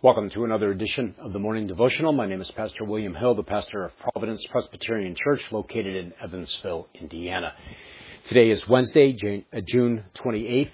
Welcome to another edition of the Morning Devotional. My name is Pastor William Hill, the pastor of Providence Presbyterian Church located in Evansville, Indiana. Today is Wednesday, June 28th,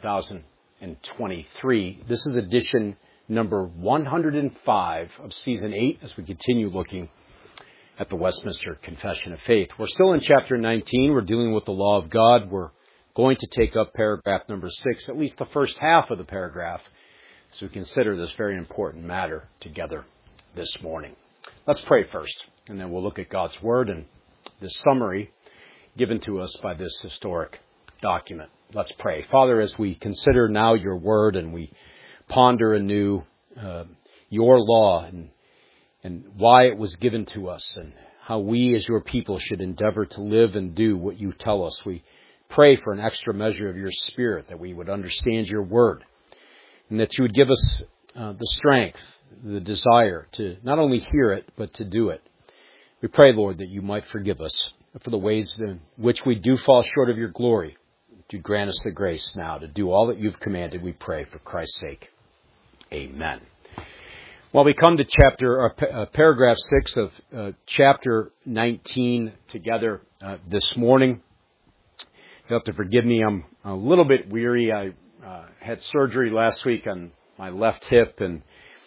2023. This is edition number 105 of Season 8 as we continue looking at the Westminster Confession of Faith. We're still in chapter 19. We're dealing with the law of God. We're going to take up paragraph number 6, at least the first half of the paragraph, as we consider this very important matter together this morning. Let's pray first, and then we'll look at God's Word and this summary given to us by this historic document. Let's pray. Father, as we consider now your Word and we ponder anew your law and why it was given to us and how we as your people should endeavor to live and do what you tell us, we pray for an extra measure of your Spirit, that we would understand your Word, and that you would give us the strength, the desire to not only hear it, but to do it. We pray, Lord, that you might forgive us for the ways in which we do fall short of your glory. To grant us the grace now to do all that you've commanded, we pray for Christ's sake. Amen. Well, we come to paragraph 6 of chapter 19 together this morning. You'll have to forgive me. I'm a little bit weary. I had surgery last week on my left hip and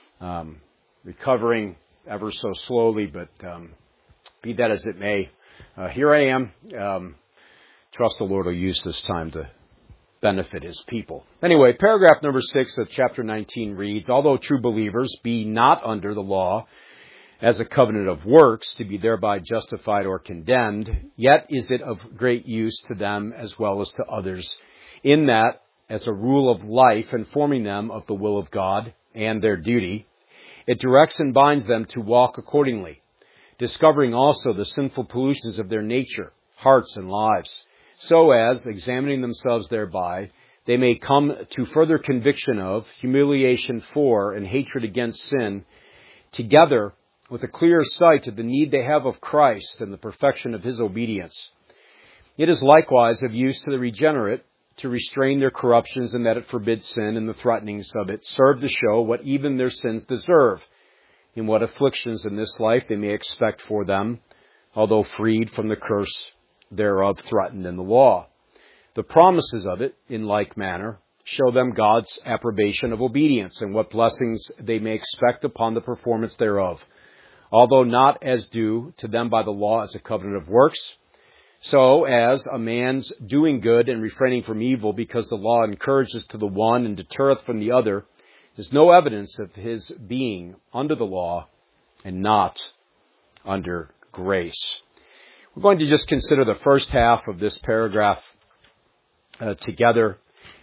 recovering ever so slowly, but be that as it may, here I am. Trust the Lord will use this time to benefit his people. Anyway, paragraph number 6 of chapter 19 reads, "Although true believers be not under the law as a covenant of works to be thereby justified or condemned, yet is it of great use to them as well as to others, in that, as a rule of life, informing them of the will of God and their duty, it directs and binds them to walk accordingly, discovering also the sinful pollutions of their nature, hearts, and lives, so as, examining themselves thereby, they may come to further conviction of, humiliation for, and hatred against sin, together with a clear sight of the need they have of Christ and the perfection of his obedience. It is likewise of use to the regenerate, to restrain their corruptions, and that it forbids sin, and the threatenings of it serve to show what even their sins deserve, in what afflictions in this life they may expect for them, although freed from the curse thereof threatened in the law. The promises of it, in like manner, show them God's approbation of obedience, and what blessings they may expect upon the performance thereof, although not as due to them by the law as a covenant of works, so as a man's doing good and refraining from evil, because the law encourages to the one and deterreth from the other, is no evidence of his being under the law and not under grace." We're going to just consider the first half of this paragraph together.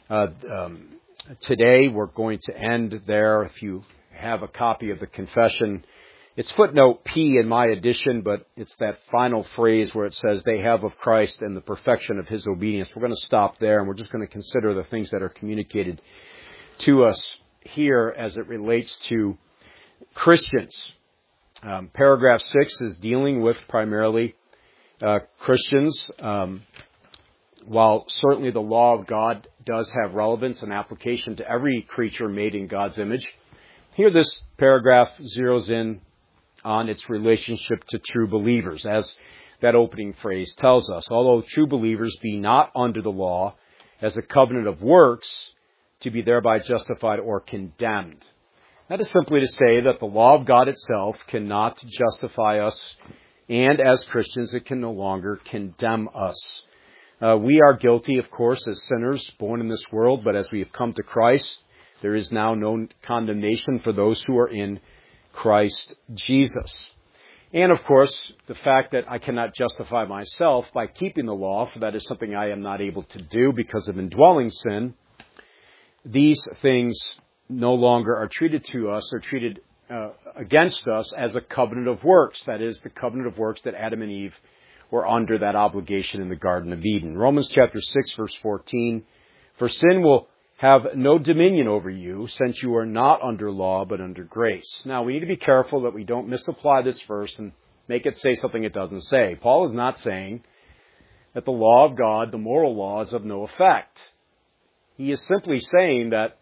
Today we're going to end there. If you have a copy of the confession, it's footnote P in my edition, but it's that final phrase where it says, "They have of Christ and the perfection of his obedience." We're going to stop there, and we're just going to consider the things that are communicated to us here as it relates to Christians. Paragraph 6 is dealing with primarily Christians. While certainly the law of God does have relevance and application to every creature made in God's image, here this paragraph zeroes in on its relationship to true believers, as that opening phrase tells us. "Although true believers be not under the law as a covenant of works to be thereby justified or condemned." That is simply to say that the law of God itself cannot justify us, and as Christians it can no longer condemn us. We are guilty, of course, as sinners born in this world, but as we have come to Christ, there is now no condemnation for those who are in Christ Jesus. And of course, the fact that I cannot justify myself by keeping the law, for that is something I am not able to do because of indwelling sin, these things no longer are treated to us or treated against us as a covenant of works. That is, the covenant of works that Adam and Eve were under that obligation in the Garden of Eden. Romans chapter 6, verse 14, "For sin will have no dominion over you, since you are not under law, but under grace." Now, we need to be careful that we don't misapply this verse and make it say something it doesn't say. Paul is not saying that the law of God, the moral law, is of no effect. He is simply saying that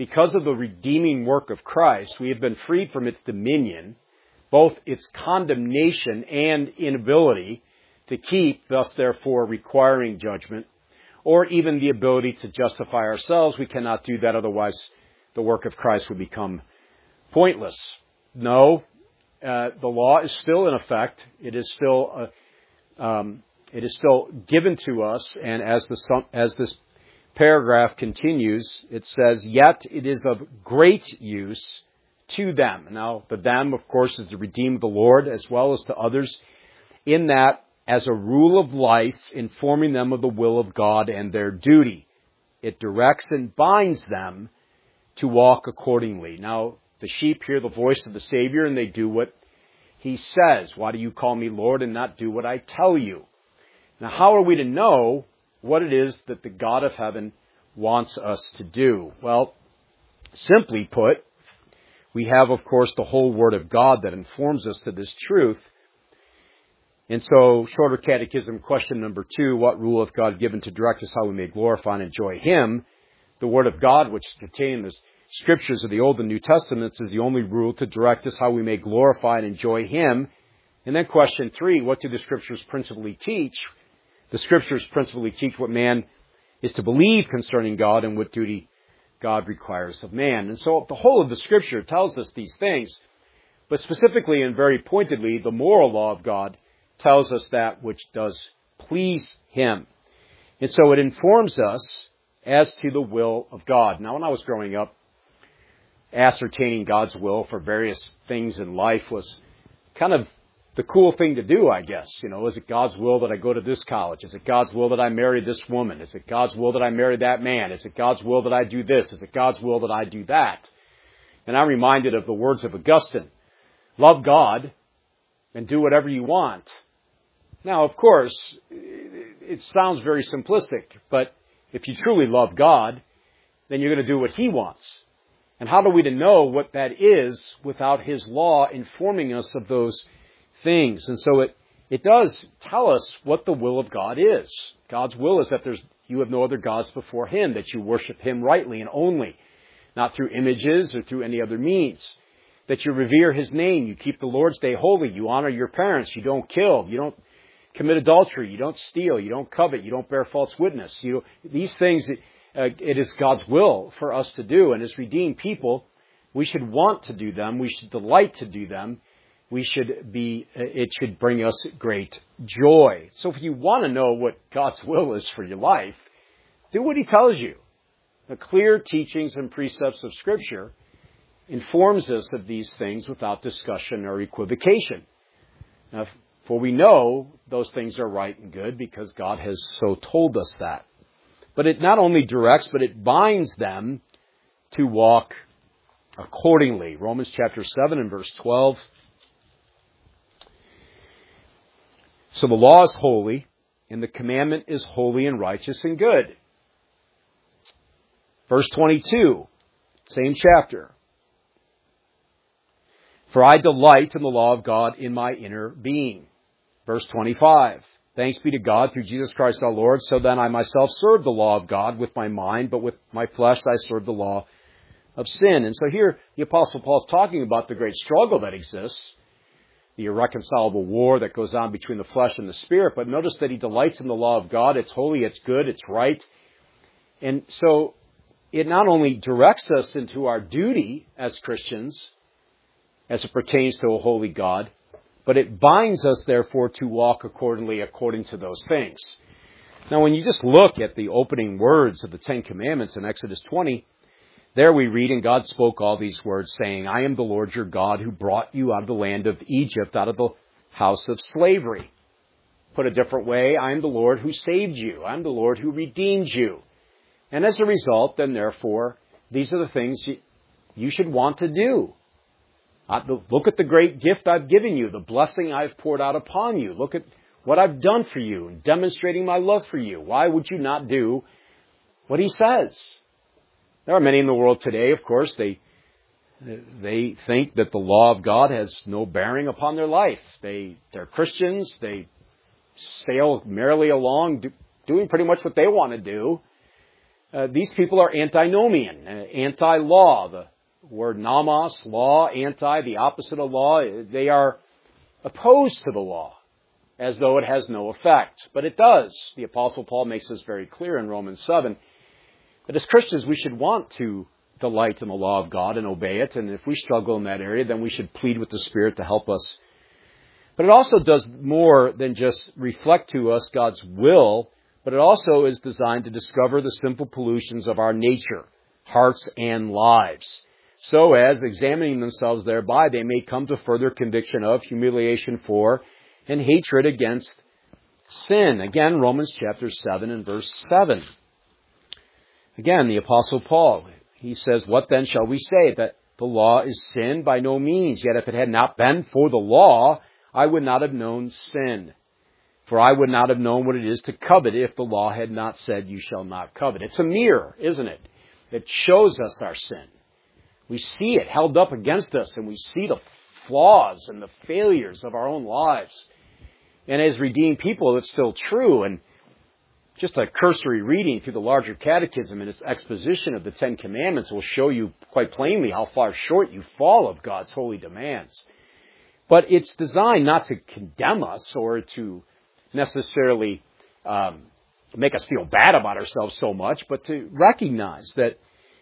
because of the redeeming work of Christ, we have been freed from its dominion, both its condemnation and inability to keep, thus therefore requiring judgment, or even the ability to justify ourselves. We cannot do that, otherwise the work of Christ would become pointless. No, the law is still in effect. It is still given to us, and as this paragraph continues, it says, "Yet it is of great use to them." Now, the them, of course, is the redeemed of the Lord, as well as to others, in that, as a rule of life, informing them of the will of God and their duty. It directs and binds them to walk accordingly. Now, the sheep hear the voice of the Savior, and they do what He says. "Why do you call me Lord and not do what I tell you?" Now, how are we to know what it is that the God of heaven wants us to do? Well, simply put, we have, of course, the whole Word of God that informs us to this truth. And so, Shorter Catechism, question number 2, what rule hath God given to direct us how we may glorify and enjoy Him? The Word of God, which is contained in the Scriptures of the Old and New Testaments, is the only rule to direct us how we may glorify and enjoy Him. And then question 3, what do the Scriptures principally teach? The Scriptures principally teach what man is to believe concerning God and what duty God requires of man. And so the whole of the Scripture tells us these things, but specifically and very pointedly, the moral law of God tells us that which does please Him. And so it informs us as to the will of God. Now, when I was growing up, ascertaining God's will for various things in life was kind of the cool thing to do, I guess. Is it God's will that I go to this college? Is it God's will that I marry this woman? Is it God's will that I marry that man? Is it God's will that I do this? Is it God's will that I do that? And I'm reminded of the words of Augustine. Love God and do whatever you want. Now, of course, it sounds very simplistic, but if you truly love God, then you're going to do what He wants. And how are we to know what that is without His law informing us of those things? And so it does tell us what the will of God is. God's will is that you have no other gods before Him, that you worship Him rightly and only, not through images or through any other means. That you revere His name, you keep the Lord's Day holy, you honor your parents, you don't kill, you don't commit adultery, you don't steal, you don't covet, you don't bear false witness. These things, it is God's will for us to do. And as redeemed people, we should want to do them. We should delight to do them. It should bring us great joy. So if you want to know what God's will is for your life, do what He tells you. The clear teachings and precepts of Scripture informs us of these things without discussion or equivocation. Now, for we know those things are right and good because God has so told us that. But it not only directs, but it binds them to walk accordingly. Romans chapter 7 and verse 12. So the law is holy, and the commandment is holy and righteous and good. Verse 22, same chapter. For I delight in the law of God in my inner being. Verse 25. Thanks be to God through Jesus Christ our Lord, so then I myself serve the law of God with my mind, but with my flesh I serve the law of sin. And so here the Apostle Paul is talking about the great struggle that exists, the irreconcilable war that goes on between the flesh and the spirit. But notice that he delights in the law of God. It's holy, it's good, it's right. And so it not only directs us into our duty as Christians, as it pertains to a holy God, but it binds us, therefore, to walk according to those things. Now, when you just look at the opening words of the Ten Commandments in Exodus 20, there we read, and God spoke all these words, saying, I am the Lord your God who brought you out of the land of Egypt, out of the house of slavery. Put a different way, I am the Lord who saved you. I am the Lord who redeemed you. And as a result, then therefore, these are the things you should want to do. Look at the great gift I've given you, the blessing I've poured out upon you. Look at what I've done for you in demonstrating my love for you. Why would you not do what he says? There are many in the world today, of course, they think that the law of God has no bearing upon their life. They're Christians. They sail merrily along doing pretty much what they want to do. these people are antinomian, anti-law. The word nomos, law, anti, the opposite of law. They are opposed to the law, as though it has no effect. But it does. The Apostle Paul makes this very clear in Romans 7. But as Christians, we should want to delight in the law of God and obey it. And if we struggle in that area, then we should plead with the Spirit to help us. But it also does more than just reflect to us God's will, but it also is designed to discover the simple pollutions of our nature, hearts, and lives. So as, examining themselves thereby, they may come to further conviction of, humiliation for, and hatred against sin. Again, Romans chapter 7 and verse 7. Again, the Apostle Paul, he says, "What then shall we say? That the law is sin? By no means. Yet if it had not been for the law, I would not have known sin. For I would not have known what it is to covet if the law had not said, you shall not covet." It's a mirror, isn't it? It shows us our sin. We see it held up against us, and we see the flaws and the failures of our own lives. And as redeemed people, it's still true. And just a cursory reading through the larger catechism and its exposition of the Ten Commandments will show you quite plainly how far short you fall of God's holy demands. But it's designed not to condemn us or to necessarily make us feel bad about ourselves so much, but to recognize that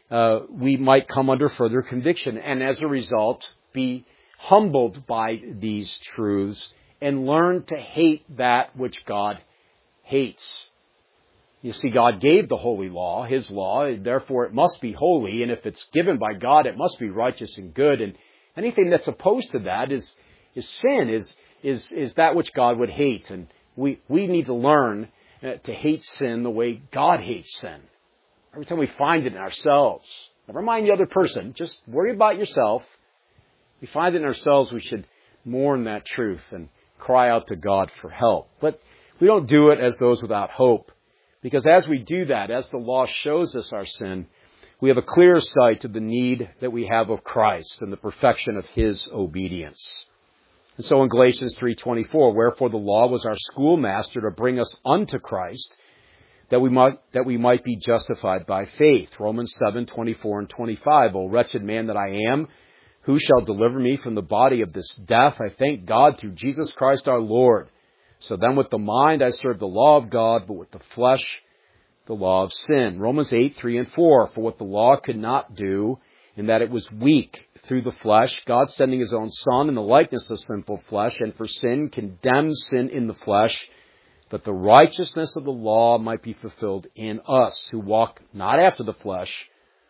we might come under further conviction and as a result be humbled by these truths and learn to hate that which God hates. You see, God gave the holy law, His law, therefore it must be holy, and if it's given by God, it must be righteous and good, and anything that's opposed to that is sin, is that which God would hate, and we need to learn to hate sin the way God hates sin. Every time we find it in ourselves, never mind the other person, just worry about yourself. We find it in ourselves, we should mourn that truth and cry out to God for help. But we don't do it as those without hope. Because as we do that, as the law shows us our sin, we have a clear sight of the need that we have of Christ and the perfection of His obedience. And so in Galatians 3:24, "Wherefore the law was our schoolmaster to bring us unto Christ, that we might be justified by faith." Romans 7:24 and 25, "O wretched man that I am, who shall deliver me from the body of this death? I thank God through Jesus Christ our Lord. So then with the mind I serve the law of God, but with the flesh the law of sin." Romans 8:3 and 4, "For what the law could not do, in that it was weak through the flesh, God sending His own Son in the likeness of sinful flesh, and for sin condemned sin in the flesh, that the righteousness of the law might be fulfilled in us, who walk not after the flesh,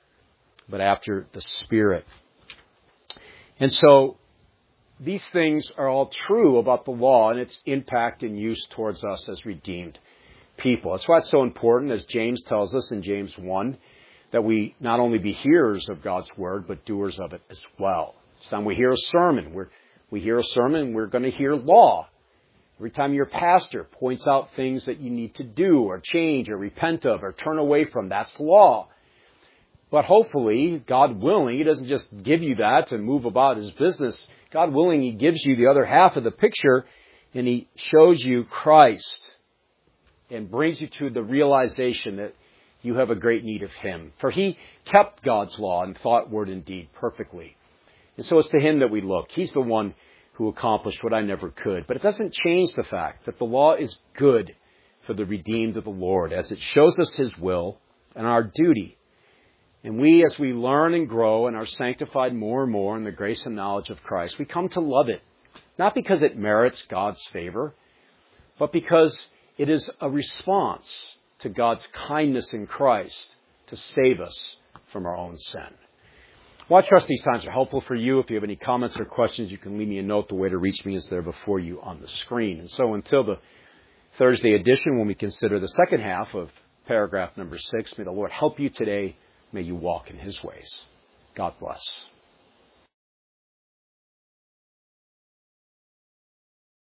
but after the Spirit." And so these things are all true about the law and its impact and use towards us as redeemed people. That's why it's so important, as James tells us in James 1, that we not only be hearers of God's Word, but doers of it as well. Each time we hear a sermon, we're going to hear law. Every time your pastor points out things that you need to do or change or repent of or turn away from, that's law. But hopefully, God willing, He doesn't just give you that to move about His business. God willing, He gives you the other half of the picture and He shows you Christ and brings you to the realization that you have a great need of Him. For He kept God's law in thought, word, and deed perfectly. And so it's to Him that we look. He's the one who accomplished what I never could. But it doesn't change the fact that the law is good for the redeemed of the Lord, as it shows us His will and our duty. And we, as we learn and grow and are sanctified more and more in the grace and knowledge of Christ, we come to love it. Not because it merits God's favor, but because it is a response to God's kindness in Christ to save us from our own sin. Well, I trust these times are helpful for you. If you have any comments or questions, you can leave me a note. The way to reach me is there before you on the screen. And so until the Thursday edition, when we consider the second half of paragraph number 6, may the Lord help you today. May you walk in His ways. God bless.